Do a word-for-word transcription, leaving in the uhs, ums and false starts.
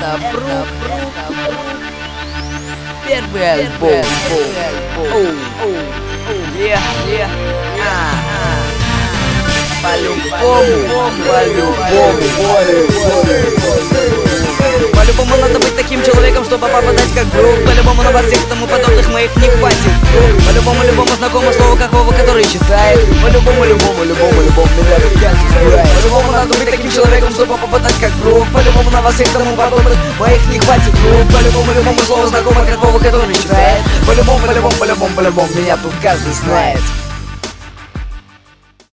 это Брук, первый альбом. По-любому, по-любому, по-любому надо быть таким человеком, чтобы попадать как Брук. По-любому на вас всех тому подобных моих не хватит. По-любому, любому знакомо слово какого, который читает. По-любому, любому, любому, любому меня тут каждый знает. По-любому надо быть таким человеком, чтобы попадать как Брук. По-любому на вас всех тому подобных моих не хватит. По-любому, любому слово знакомо какого, который читает. По-любому, по-любому, по-любому, по-любому меня тут каждый знает.